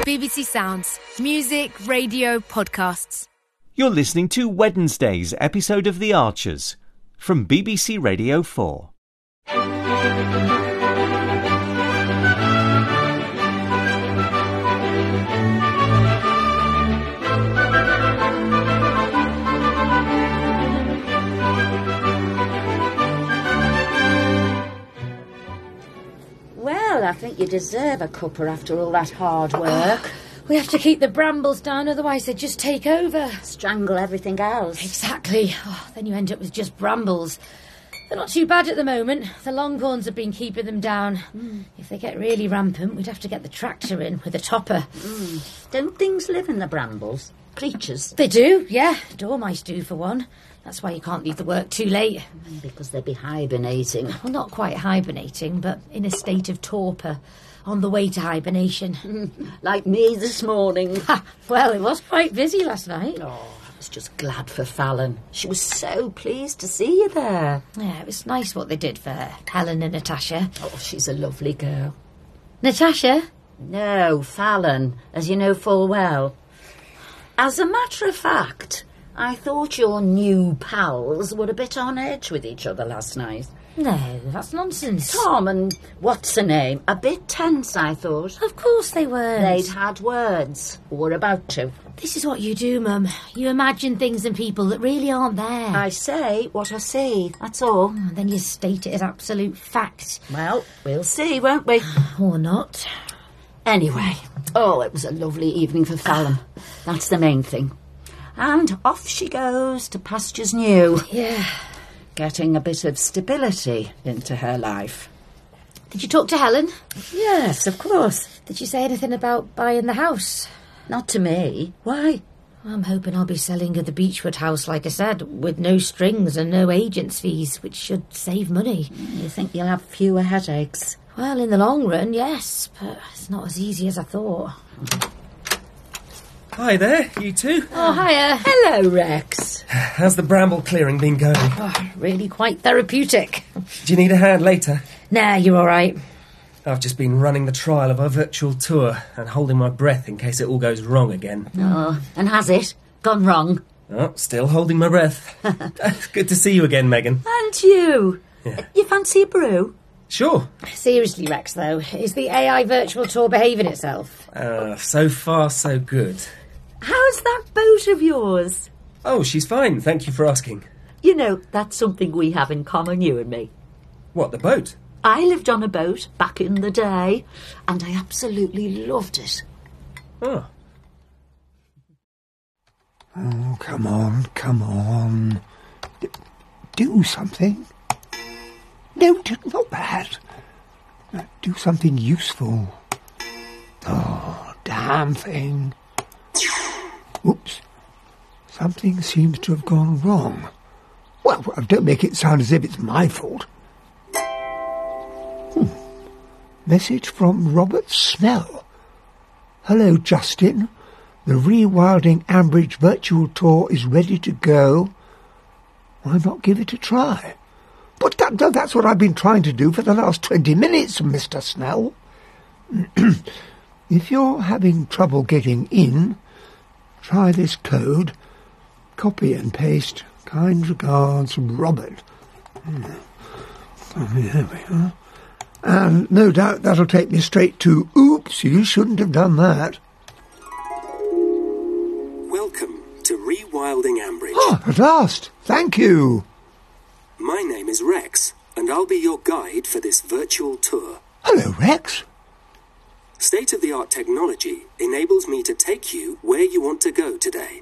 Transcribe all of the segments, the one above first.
BBC Sounds. Music, radio, podcasts. You're listening to Wednesday's episode of The Archers from BBC Radio 4. Well, I think you deserve a cuppa after all that hard work. We have to keep the brambles down, otherwise they just take over. Strangle everything else. Exactly. Then you end up with just brambles. They're not too bad at the moment. The longhorns have been keeping them down. If they get really rampant, we'd have to get the tractor in with a topper. Don't things live in the brambles? Creatures? They do, yeah. Dormice do, for one. That's why you can't leave the work too late. Because they'd be hibernating. Well, not quite hibernating, but in a state of torpor, on the way to hibernation. Like me this morning. Well, it was quite busy last night. Oh, I was just glad for Fallon. She was so pleased to see you there. Yeah, it was nice what they did for her, Helen and Natasha. Oh, she's a lovely girl. Natasha? No, Fallon, as you know full well. As a matter of fact, I thought your new pals were a bit on edge with each other last night. No, that's nonsense. Tom and what's-her-name, a bit tense, I thought. Of course they weren't. They'd had words, or were about to. This is what you do, Mum. You imagine things and people that really aren't there. I say what I see, that's all. Then you state it as absolute fact. Well, we'll see, won't we? Or not. Anyway, it was a lovely evening for Fallon. That's the main thing. And off she goes to pastures new. Yeah. Getting a bit of stability into her life. Did you talk to Helen? Yes, of course. Did she say anything about buying the house? Not to me. Why? I'm hoping I'll be selling her the Beechwood house, like I said, with no strings and no agent's fees, which should save money. You think you'll have fewer headaches? Well, in the long run, yes, but it's not as easy as I thought. Hi there, you two. Oh, hiya. Hello, Rex. How's the bramble clearing been going? Really quite therapeutic. Do you need a hand later? Nah, you're all right. I've just been running the trial of our virtual tour and holding my breath in case it all goes wrong again. Oh, and has it gone wrong? Oh, still holding my breath. Good to see you again, Megan. And you. Yeah. You fancy a brew? Sure. Seriously, Rex, though, is the AI virtual tour behaving itself? So far, so good. How's that boat of yours? Oh, she's fine, thank you for asking. You know, that's something we have in common, you and me. What, the boat? I lived on a boat back in the day, and I absolutely loved it. Oh. Oh, come on. Do something. No, not that. Do something useful. Oh, damn thing. Oops. Something seems to have gone wrong. Well, don't make it sound as if it's my fault. Message from Robert Snell. Hello, Justin. The Rewilding Ambridge virtual tour is ready to go. Why not give it a try? But that's what I've been trying to do for the last 20 minutes, Mr. Snell. If you're having trouble getting in, try this code. Copy and paste. Kind regards, Robert. There we are. And no doubt that'll take me straight to, oops, you shouldn't have done that. Welcome to Rewilding Ambridge. Oh, at last. Thank you. My name is Rex, and I'll be your guide for this virtual tour. Hello, Rex. State-of-the-art technology enables me to take you where you want to go today.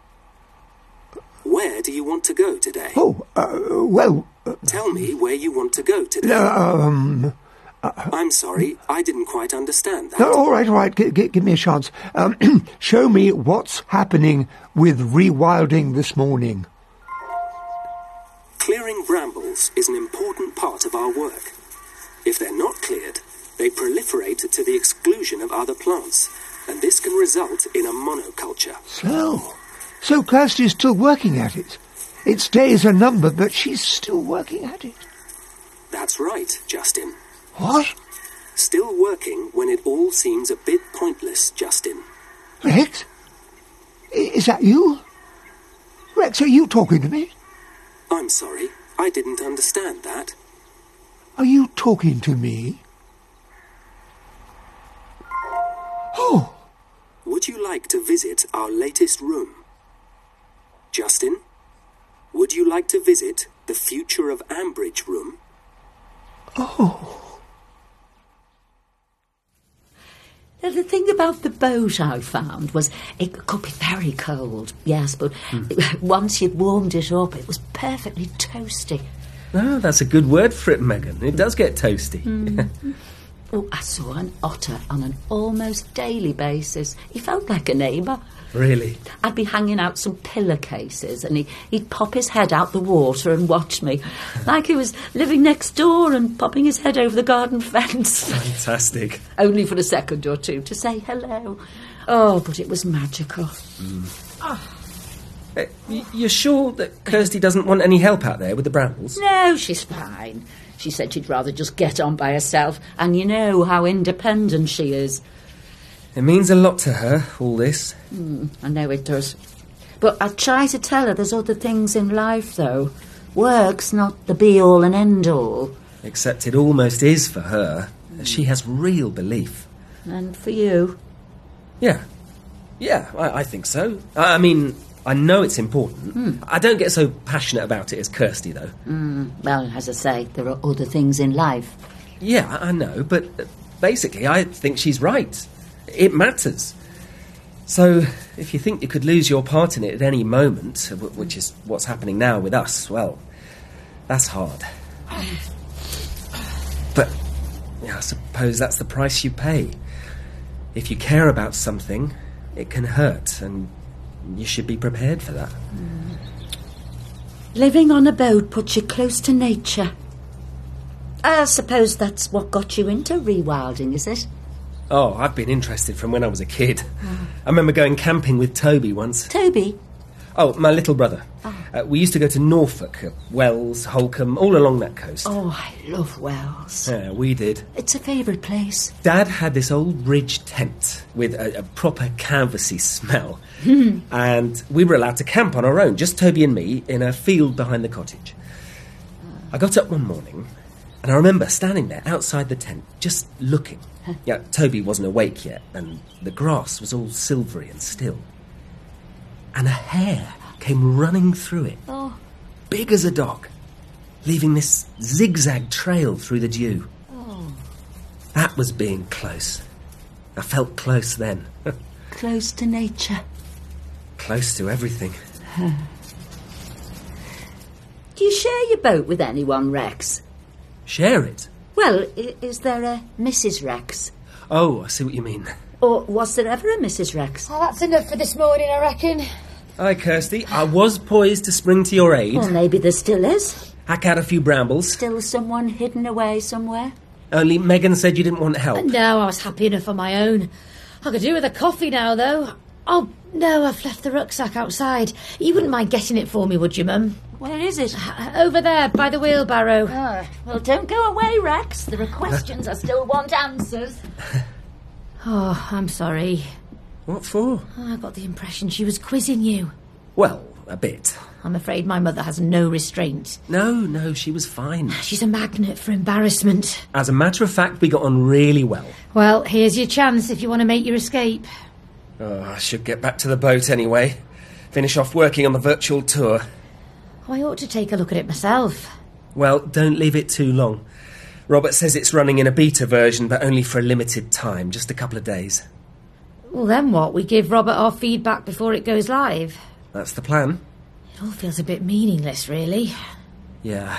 Where do you want to go today? Tell me where you want to go today. I'm sorry, I didn't quite understand that. No, all right. Give me a chance. Show me what's happening with rewilding this morning. Clearing brambles is an important part of our work. If they're not cleared, they proliferate to the exclusion of other plants, and this can result in a monoculture. So Kirsty's still working at it. Its days are numbered, but she's still working at it. That's right, Justin. What? still working when it all seems a bit pointless, Justin. Rex? Is that you? Rex, are you talking to me? I'm sorry, I didn't understand that. Are you talking to me? Oh! Would you like to visit our latest room? Justin, would you like to visit the Future of Ambridge room? Oh. The thing about the boat I found was it could be very cold, yes, but once you'd warmed it up, it was perfectly toasty. Oh, that's a good word for it, Megan. It does get toasty. Oh, I saw an otter on an almost daily basis. He felt like a neighbour. Really? I'd be hanging out some pillowcases and he'd pop his head out the water and watch me, like he was living next door and popping his head over the garden fence. Fantastic. Only for a second or two to say hello. Oh, but it was magical. You're sure that Kirsty doesn't want any help out there with the brambles? No, she's fine. She said she'd rather just get on by herself, and you know how independent she is. It means a lot to her, all this. I know it does. But I try to tell her there's other things in life, though. Work's not the be-all and end-all. Except it almost is for her. She has real belief. And for you? Yeah, I think so. I mean, I know it's important. I don't get so passionate about it as Kirsty, though. Well, as I say, there are other things in life. Yeah, I know, but basically I think she's right. It matters. So, if you think you could lose your part in it at any moment, which is what's happening now with us, well, that's hard. But I suppose that's the price you pay. If you care about something, it can hurt, and you should be prepared for that. Living on a boat puts you close to nature. I suppose that's what got you into rewilding, is it? Oh, I've been interested from when I was a kid. I remember going camping with Toby once. Toby? Oh, my little brother. We used to go to Norfolk, Wells, Holcombe, all along that coast. Oh, I love Wells. Yeah, we did. It's a favourite place. Dad had this old ridge tent with a proper canvassy smell. And we were allowed to camp on our own, just Toby and me, in a field behind the cottage. I got up one morning, and I remember standing there outside the tent, just looking. Yeah, Toby wasn't awake yet, and the grass was all silvery and still. And a hare came running through it, big as a dog, leaving this zigzag trail through the dew. That was being close. I felt close then. Close to nature. Close to everything. Do you share your boat with anyone, Rex? Share it? Well, is there a Mrs. Rex? Oh, I see what you mean. Or was there ever a Mrs. Rex? Oh, that's enough for this morning, I reckon. Hi, Kirsty. I was poised to spring to your aid. Or maybe there still is. Hack out a few brambles. Still someone hidden away somewhere? Only Megan said you didn't want help. No, I was happy enough on my own. I could do with a coffee now, though. Oh, no, I've left the rucksack outside. You wouldn't mind getting it for me, would you, Mum? Where is it? Over there, by the wheelbarrow. Well, don't go away, Rex. There are questions I still want answers. Oh, I'm sorry. What for? I got the impression she was quizzing you. Well, a bit. I'm afraid my mother has no restraint. No, she was fine. She's a magnet for embarrassment. As a matter of fact, we got on really well. Well, here's your chance if you want to make your escape. Oh, I should get back to the boat anyway. Finish off working on the virtual tour. Oh, I ought to take a look at it myself. Well, don't leave it too long. Robert says it's running in a beta version, but only for a limited time, just a couple of days. Well, then what? We give Robert our feedback before it goes live? That's the plan. It all feels a bit meaningless, really. Yeah.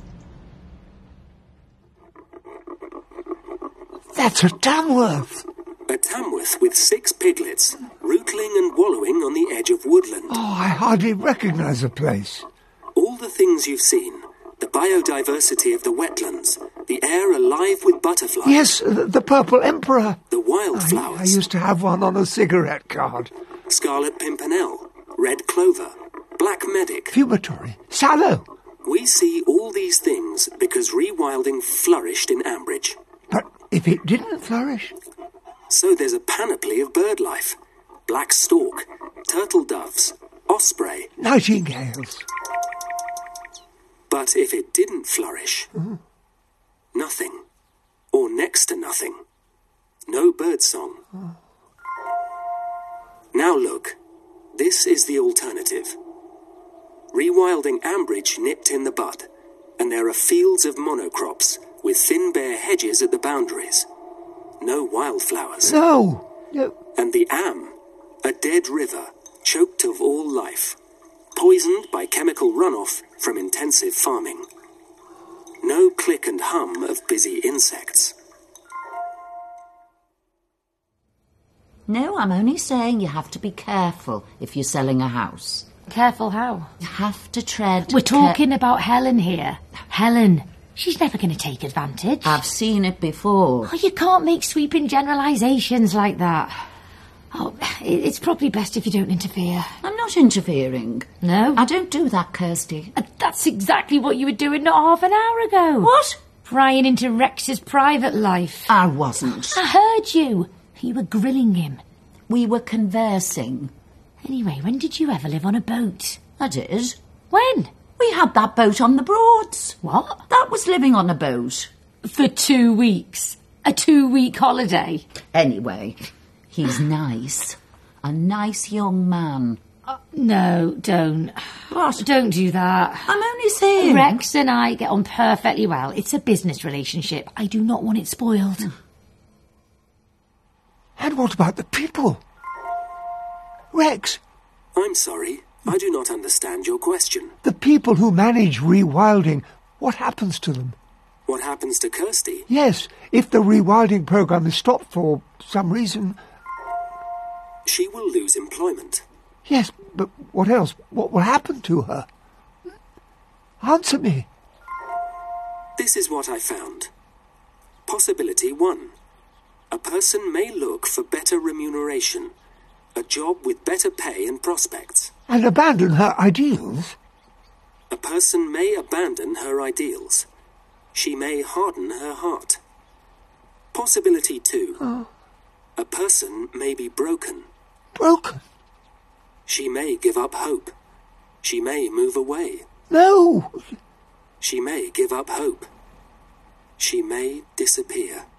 That's a Tamworth. A Tamworth with 6 piglets, rootling and wallowing on the edge of woodland. Oh, I hardly recognise the place. All the things you've seen, the biodiversity of the wetlands, the air alive with butterflies. Yes, the Purple Emperor. The wildflowers. I used to have one on a cigarette card. Scarlet Pimpernel, red clover, black medic. Fumitory. Sallow. We see all these things because rewilding flourished in Ambridge. But if it didn't flourish? So there's a panoply of bird life. Black stork, turtle doves, osprey. Nightingales. But if it didn't flourish, nothing, or next to nothing. No birdsong. Now look, this is the alternative. Rewilding Ambridge nipped in the bud, and there are fields of monocrops with thin bare hedges at the boundaries. No wildflowers. No. And the Am, a dead river, choked of all life, poisoned by chemical runoff from intensive farming. No click and hum of busy insects. No, I'm only saying you have to be careful if you're selling a house. Careful how? You have to tread... We're talking about Helen here. Helen. She's never going to take advantage. I've seen it before. Oh, you can't make sweeping generalisations like that. Oh, it's probably best if you don't interfere. I'm not interfering. No? I don't do that, Kirsty. That's exactly what you were doing not half an hour ago. What? Prying into Rex's private life. I wasn't. I heard you. You were grilling him. We were conversing. Anyway, when did you ever live on a boat? I did. When? We had that boat on the Broads. What? That was living on a boat. For 2 weeks. A 2-week holiday. Anyway, he's nice. A nice young man. No, don't. What? Don't do that. I'm only saying. Rex and I get on perfectly well. It's a business relationship. I do not want it spoiled. And what about the people? Rex, I'm sorry, I do not understand your question. the people who manage rewilding, what happens to them? What happens to Kirsty? Yes, if the rewilding program is stopped for some reason. She will lose employment. Yes, but what else? What will happen to her? Answer me. This is what I found. Possibility 1. A person may look for better remuneration, a job with better pay and prospects. And abandon her ideals? A person may abandon her ideals. She may harden her heart. Possibility 2. A person may be broken. Broken? She may give up hope. She may move away. No. She may give up hope. She may disappear.